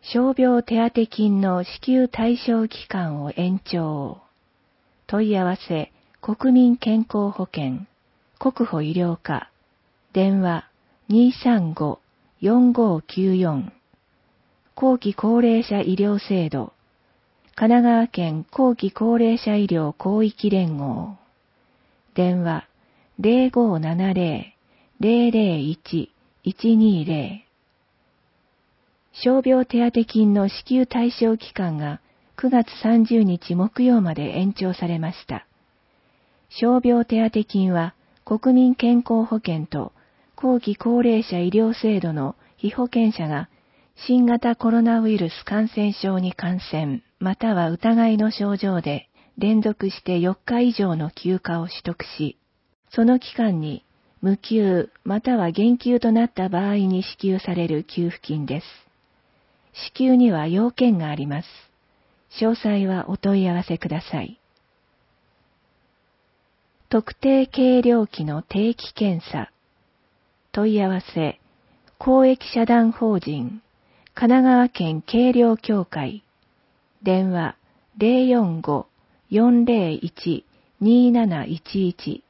傷病手当金の支給対象期間を延長。問い合わせ、国民健康保険、国保医療課、電話235-4594。後期高齢者医療制度、神奈川県後期高齢者医療広域連合、電話0570-001-120。傷病手当金の支給対象期間が9月30日木曜まで延長されました。傷病手当金は国民健康保険と後期高齢者医療制度の被保険者が新型コロナウイルス感染症に感染または疑いの症状で連続して4日以上の休暇を取得し、その期間に無給または減給となった場合に支給される給付金です。支給には要件があります。詳細はお問い合わせください。特定軽量機の定期検査。問い合わせ、公益社団法人、神奈川県軽量協会、電話045-401-2711。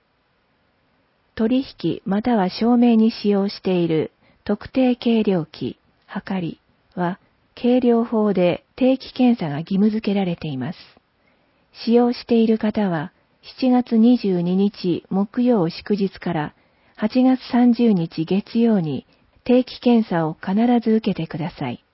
取引または証明に使用している特定軽量機、はかりは、軽量法で定期検査が義務付けられています。使用している方は、7月22日木曜祝日から8月30日月曜に定期検査を必ず受けてください。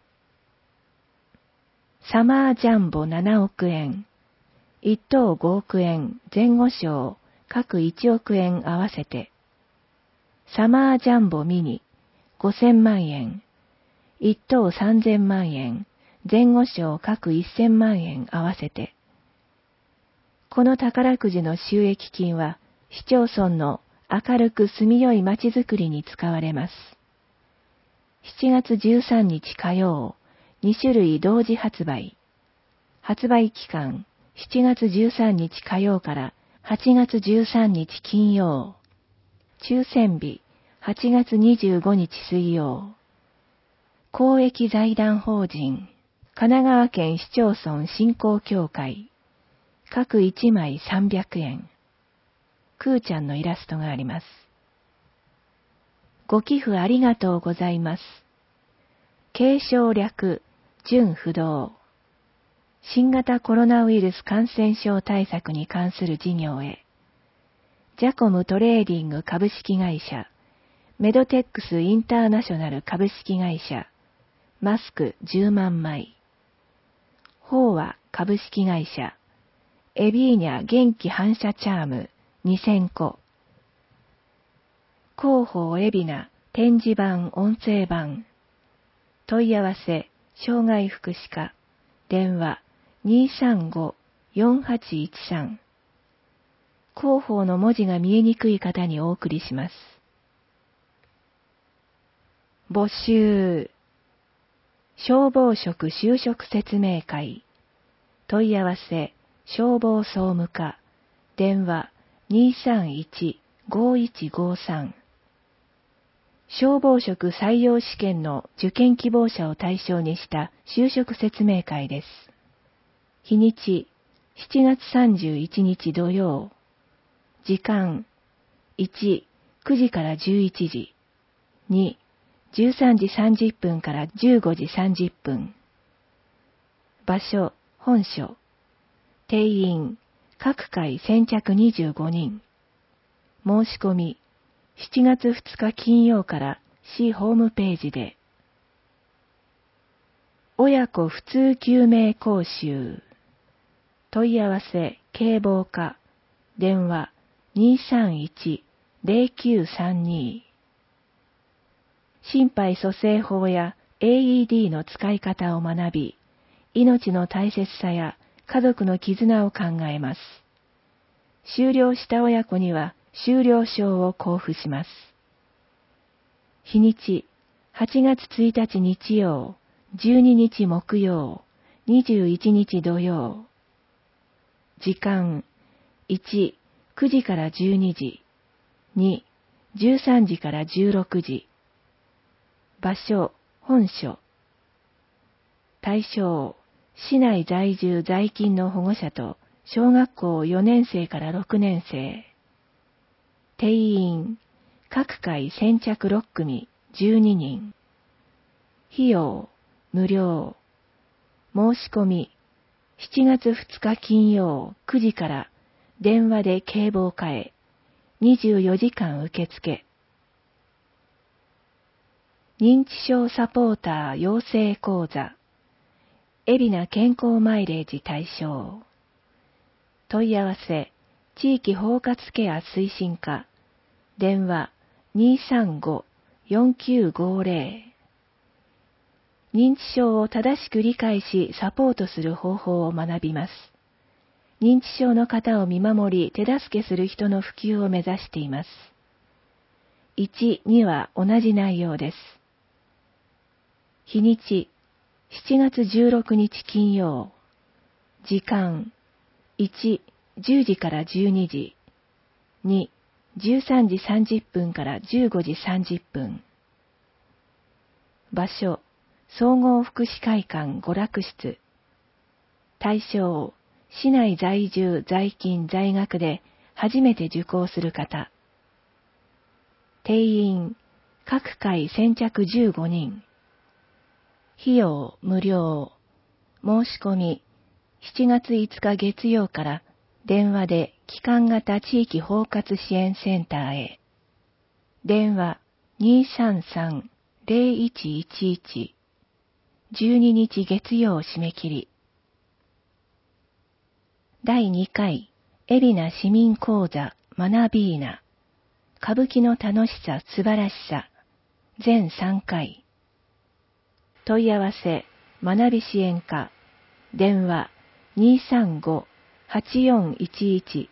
サマージャンボ7億円、1等5億円前後賞各1億円合わせて、サマージャンボミニ5000万円、1等3000万円、前後賞各1000万円合わせて。この宝くじの収益金は、市町村の明るく住みよい街づくりに使われます。7月13日火曜、2種類同時発売。発売期間、7月13日火曜から8月13日金曜。抽選日、8月25日水曜。公益財団法人、神奈川県市町村振興協会。各1枚300円。くーちゃんのイラストがあります。ご寄付ありがとうございます。継承略、準不動。新型コロナウイルス感染症対策に関する事業へ。ジャコムトレーディング株式会社、メドテックスインターナショナル株式会社、マスク10万枚。ホーワ株式会社、エビーニャ元気反射チャーム2000個。広報エビナ展示版音声版。問い合わせ、障害福祉課、電話235-4813。広報の文字が見えにくい方にお送りします。募集。消防職就職説明会。問い合わせ、消防総務課、電話231-5153。消防職採用試験の受験希望者を対象にした就職説明会です。日にち、7月31日土曜。時間、1、9時から11時。2、13時30分から15時30分。場所、本所。定員、各回先着25人。申し込み、7月2日金曜から市ホームページで。親子普通救命講習。問い合わせ、警防課、電話231-0932。心肺蘇生法や AED の使い方を学び、命の大切さや家族の絆を考えます。修了した親子には修了証を交付します。日にち、8月1日日曜、12日木曜、21日土曜。時間、1、9時から12時。2、13時から16時。場所、本所。 対象、市内在住在勤の保護者と小学校4年生から6年生。定員、各回先着6組12人。費用、無料。申し込み、7月2日金曜9時から電話で警棒課へ、24時間受付。認知症サポーター養成講座、海老名健康マイレージ対象。問い合わせ、地域包括ケア推進課、電話235-4950。認知症を正しく理解しサポートする方法を学びます。認知症の方を見守り手助けする人の普及を目指しています。1、2は同じ内容です。日にち、7月16日金曜。時間、1、10時から12時。2、13時30分から15時30分。場所、総合福祉会館娯楽室。対象、市内在住在勤在学で初めて受講する方。定員、各回先着15人。費用無料。申し込み、7月5日月曜から電話で帰還型地域包括支援センターへ。電話233-0111。12日月曜締め切り。第2回、海老名市民講座学びーな。歌舞伎の楽しさ素晴らしさ。全3回。問い合わせ、学び支援課。電話235-8411。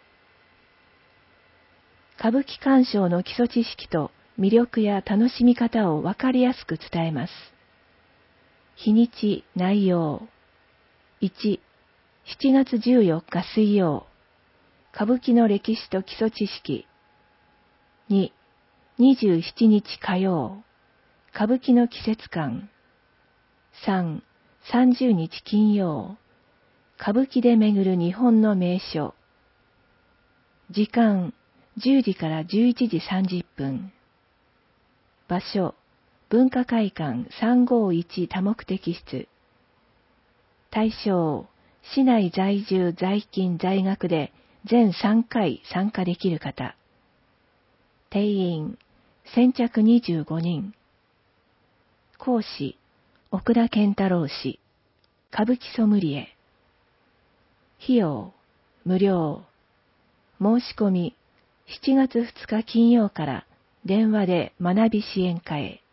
歌舞伎鑑賞の基礎知識と魅力や楽しみ方をわかりやすく伝えます。日にち、内容。1、7月14日水曜。歌舞伎の歴史と基礎知識。2、27日火曜。歌舞伎の季節感。3、30日金曜。歌舞伎で巡る日本の名所。時間、10時から11時30分。場所、文化会館351多目的室。対象、市内在住在勤在学で全3回参加できる方。定員、先着25人。講師、奥田健太郎氏、歌舞伎ソムリエ。費用、無料。申し込み、7月2日金曜から電話で学び支援課へ。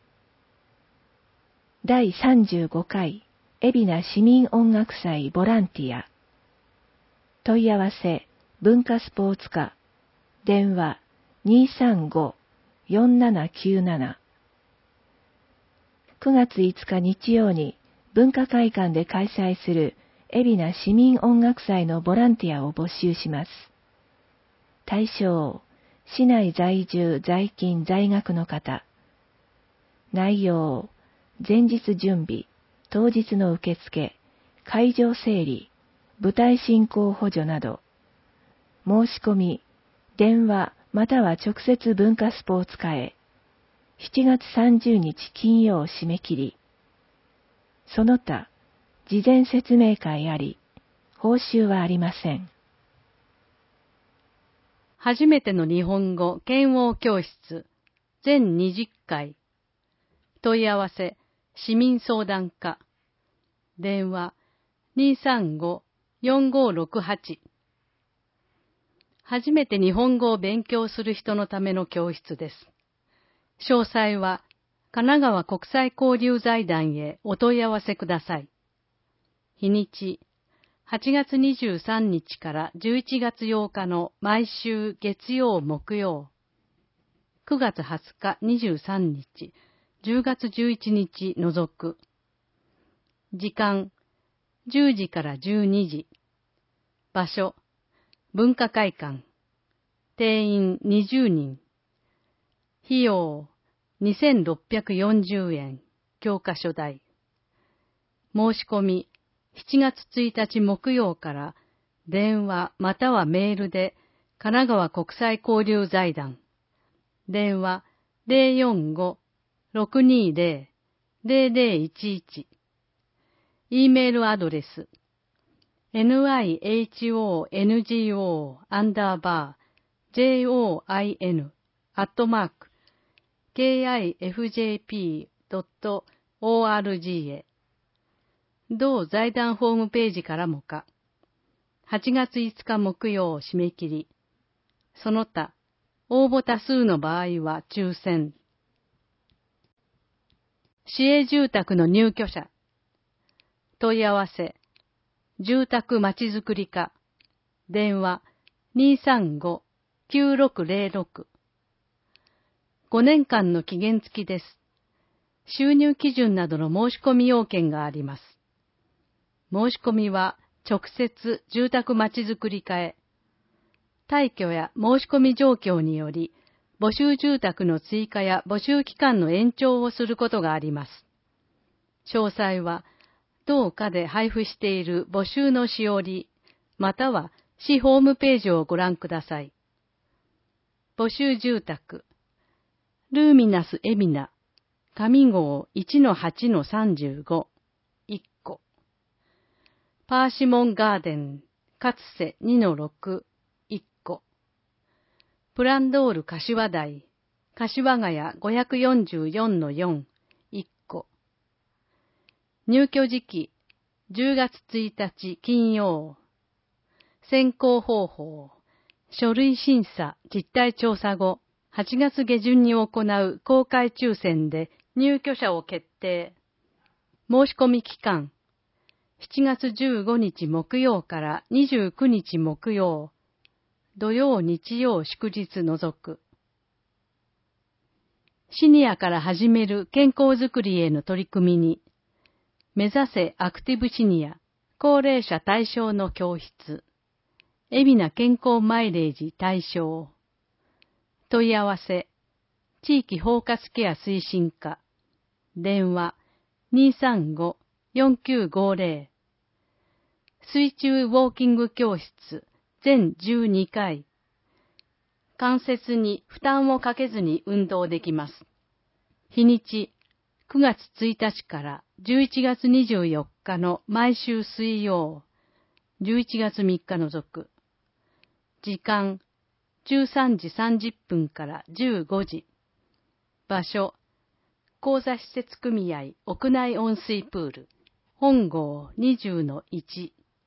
第35回、海老名市民音楽祭ボランティア。問い合わせ、文化スポーツ課。電話235-4797。9月5日日曜に文化会館で開催する海老名市民音楽祭のボランティアを募集します。対象、市内在住在勤在学の方。内容、前日準備、当日の受付、会場整理、舞台進行補助など。申し込み、電話または直接文化スポーツ課へ。7月30日金曜締め切り。その他、事前説明会あり、報酬はありません。 初めての日本語検応教室全20回。問い合わせ、市民相談課。電話235-4568。初めて日本語を勉強する人のための教室です。詳細は神奈川国際交流財団へお問い合わせください。日にち、8月23日から11月8日の毎週月曜木曜。9月20日23日、10月11日除く。時間、10時から12時。場所、文化会館。定員20人。費用、2640円。教科書代。 申し込み7月1日木曜から電話またはメールで神奈川国際交流財団電話 045-620-0011 E メールアドレス nihongo_join@kifjp.org へ同財団ホームページからもか8月5日木曜締め切りその他応募多数の場合は抽選市営住宅の入居者問い合わせ住宅まちづくり課電話 235-9606 5年間の期限付きです。収入基準などの申し込み要件があります。申し込みは直接住宅まちづくり課へ退去や申し込み状況により募集住宅の追加や募集期間の延長をすることがあります。詳細は同課で配布している募集のしおり、または市ホームページをご覧ください。募集住宅、ルーミナスエミナ、上号 1-8-35、1個。パーシモンガーデン、かつせ 2-6、1個。プランドール柏台、柏ヶ谷 544-4、1個。入居時期、10月1日金曜。選考方法、書類審査実態調査後、8月下旬に行う公開抽選で入居者を決定。申し込み期間、7月15日木曜から29日木曜、土曜日曜祝日除く。シニアから始める健康づくりへの取り組みに、目指せアクティブシニア、高齢者対象の教室、海老名健康マイレージ対象、問い合わせ、地域包括ケア推進課、電話 235-4950、水中ウォーキング教室全12回、関節に負担をかけずに運動できます。日にち、9月1日から11月24日の毎週水曜、11月3日除く。時間、13時30分から15時。場所、講座施設組合屋内温水プール、本号 20-1。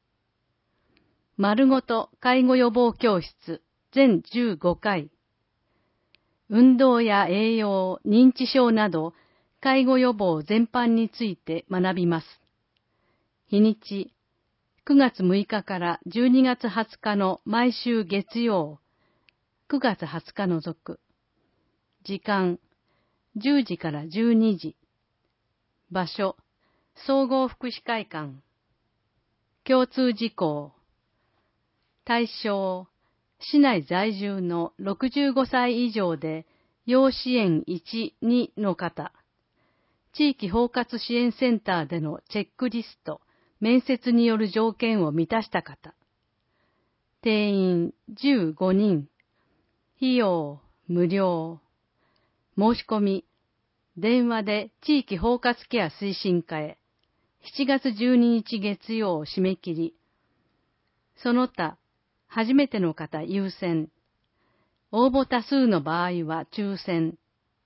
丸ごと介護予防教室全15回。運動や栄養、認知症など、介護予防全般について学びます。日にち、9月6日から12月20日の毎週月曜、9月20日除く。時間、10時から12時。場所、総合福祉会館。共通事項。対象、市内在住の65歳以上で、要支援1、2の方。地域包括支援センターでのチェックリスト、面接による条件を満たした方。定員15人。費用無料。申し込み、電話で地域包括ケア推進課へ。7月12日月曜締め切り。その他、初めての方優先。応募多数の場合は抽選。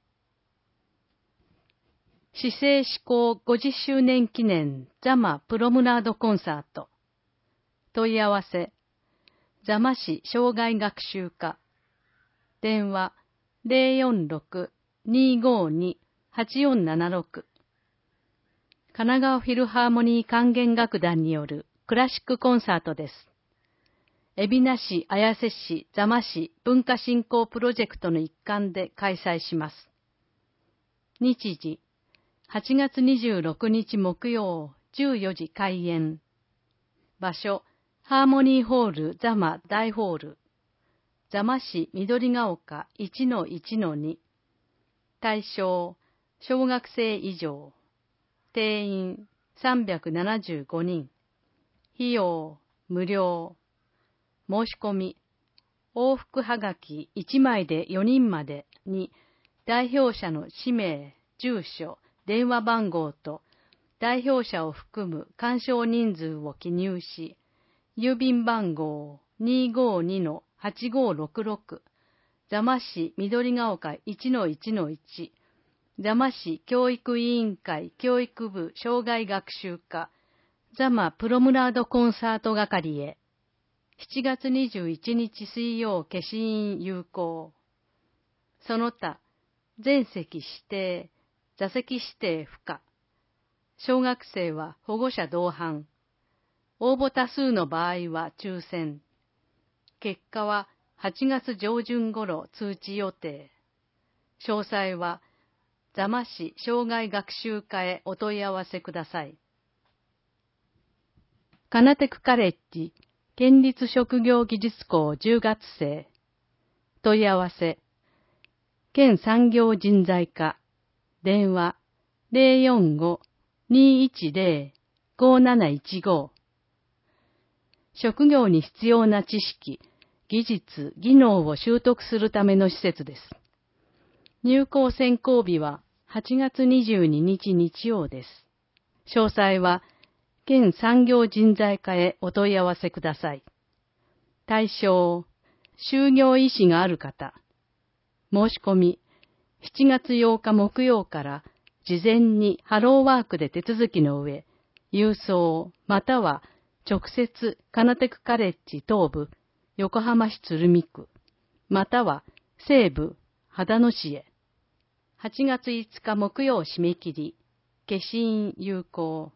市政施行50周年記念座間プロムナードコンサート。問い合わせ、座間市障害学習課。電話046-252-8476。神奈川フィルハーモニー管弦楽団によるクラシックコンサートです。海老名市、綾瀬市、座間市文化振興プロジェクトの一環で開催します。日時、8月26日木曜14時開演。場所、ハーモニーホール座間大ホール。座間市緑が丘 1-1-2。対象、小学生以上。定員 375人。費用無料。申し込み。往復はがき1枚で4人までに、代表者の氏名、住所、電話番号と、代表者を含む鑑賞人数を記入し、郵便番号 252-8566、座間市緑ヶ丘 1-1-1、座間市教育委員会教育部障害学習課、座間プロムラードコンサート係へ。7月21日水曜消印有効。その他、全席指定、座席指定不可。小学生は保護者同伴。応募多数の場合は抽選。結果は8月上旬頃通知予定。詳細は座間市障害学習課へお問い合わせください。カナテクカレッジ県立職業技術校10月生。問い合わせ。県産業人材課。電話 045-210-5715。職業に必要な知識、技術、技能を習得するための施設です。入校選考日は8月22日日曜です。詳細は県産業人材課へお問い合わせください。対象、就業意思がある方。申し込み、7月8日木曜から事前にハローワークで手続きの上、郵送または直接カナテクカレッジ東部、横浜市鶴見区、または西部、秦野市へ。8月5日木曜締め切り、消印有効。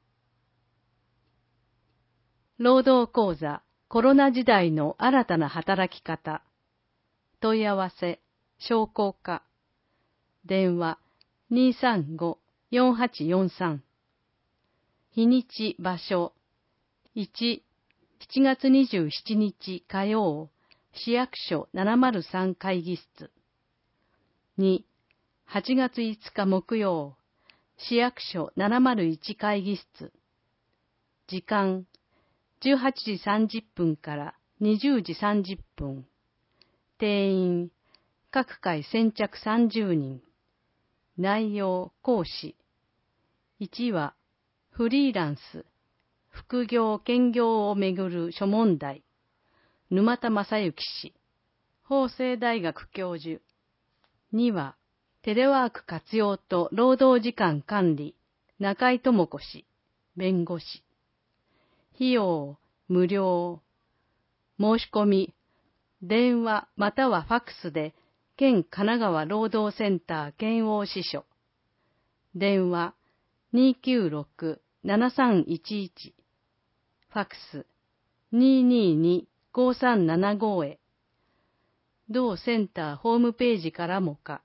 労働講座、コロナ時代の新たな働き方。問い合わせ、商工課。電話、235-4843。日にち、場所。1、7月27日火曜、市役所703会議室。2、8月5日木曜、市役所701会議室。時間、18時30分から20時30分。定員、各回先着30人。内容、講師。1は、フリーランス、副業・兼業をめぐる諸問題。沼田正幸氏、法政大学教授。2は、テレワーク活用と労働時間管理。中井智子氏、弁護士。費用、無料。申し込み、電話またはファクスで、県神奈川労働センター県央支所。電話、296-7311。ファクス、222-5375へ。同センターホームページからもか。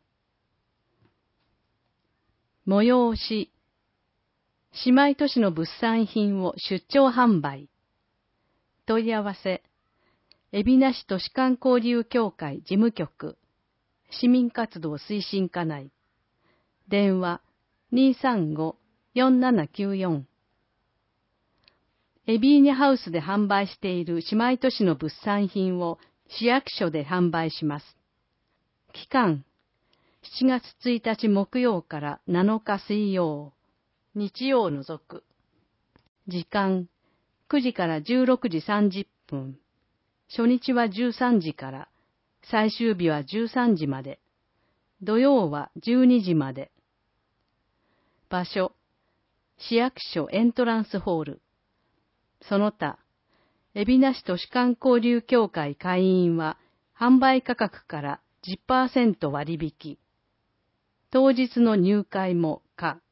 催し。姉妹都市の物産品を出張販売。問い合わせ。海老名市都市間交流協会事務局。市民活動推進課内。電話。235-4794。エビーニャハウスで販売している姉妹都市の物産品を市役所で販売します。期間、7月1日木曜から7日水曜、日曜を除く。時間、9時から16時30分。初日は13時から、最終日は13時まで。土曜は12時まで。場所、市役所エントランスホール。その他、海老名市都市間交流協会会員は、販売価格から 10% 割引。当日の入会も可。